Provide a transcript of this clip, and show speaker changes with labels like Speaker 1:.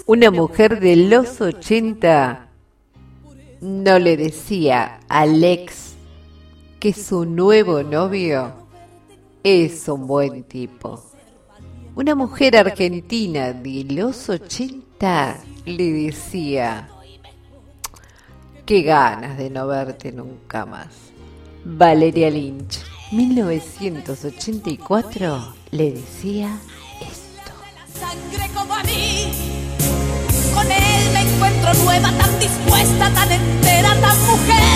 Speaker 1: Una mujer de los 80 no le decía al ex que su nuevo novio es un buen tipo. Una mujer argentina de los 80 le decía: qué ganas de no verte nunca más. Valeria Lynch, 1984, le decía esto.
Speaker 2: La sangre como a mí. Con él me encuentro nueva, tan dispuesta, tan entera, tan mujer.